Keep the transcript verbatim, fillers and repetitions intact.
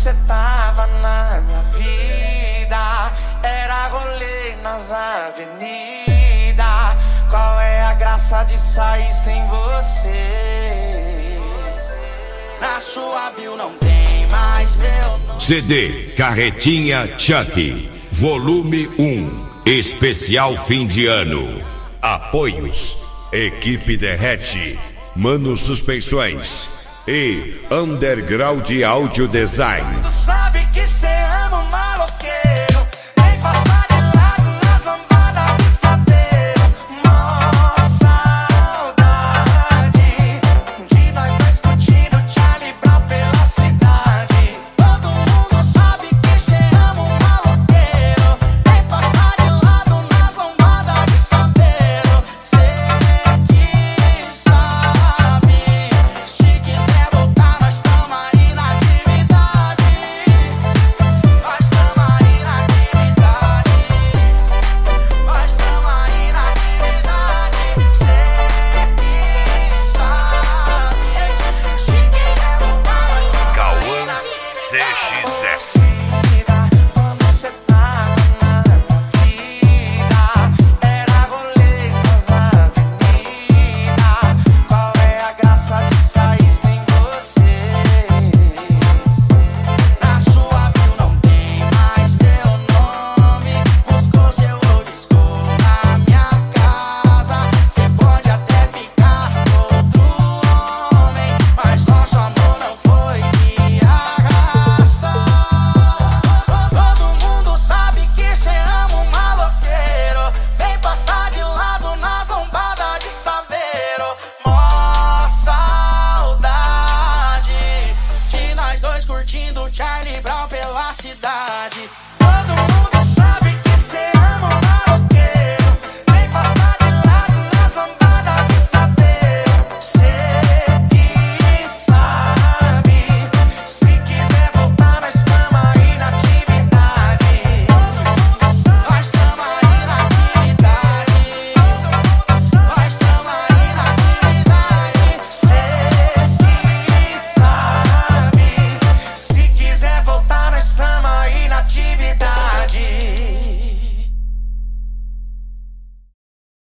cê tava na minha vida, era rolê nas avenidas. Qual é a graça de sair sem você? Na sua bio não tem mais meu nome. C D Carretinha Chuck, volume um, especial fim de ano. Apoios: Equipe Derrete, Mano Suspensões e Underground Audio Design. Tu sabe que cê ama o maloqueiro.